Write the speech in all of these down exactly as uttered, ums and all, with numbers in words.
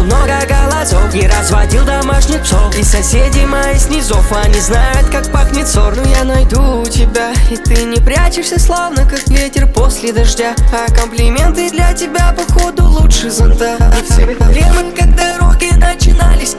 сводил много голосов и разводил домашних псов. И соседи мои снизов, они знают, как пахнет ссор. Но я найду тебя, и ты не прячешься, словно как ветер после дождя. А комплименты для тебя, походу, лучше зонта. И все проблемы, как дороги начинались.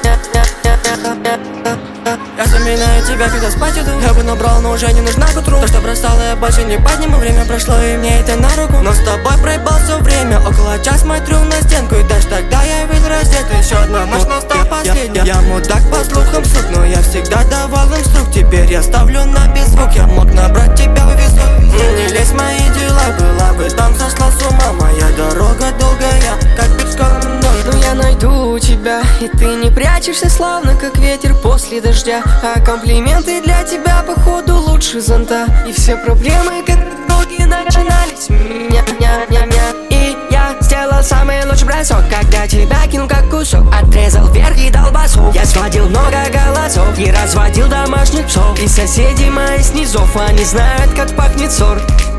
Я вспоминаю тебя, когда спать иду. Я бы набрал, но уже не нужна к утру. То, что бросала, я больше не подниму. Время прошло, и мне это на руку. Но с тобой проебал все время. Около час смотрю на стенку, и даже тогда я ведь раздет. Еще одна ночь, но стал последняя. Я, я, я мудак по слухам, сук, но я всегда давал им струк. Теперь я ставлю на беззвук. Я мог набрать тебя в висок. Не лезь в мои дела, была бы там, сошла с ума. Моя дорога долгая, как пешком. Но я найду тебя, и ты не прячешься, словно как ветер после дождя. А комплименты для тебя, походу, лучше зонта. И все проблемы, как долги начинались. Ня-ня-ня-ня. И я сделал самый лучший бросок, когда тебя кинул как кусок. Отрезал вверх и дал басу. Я сводил много голосов и разводил домашних псов. И соседи мои снизов, они знают, как пахнет ссор.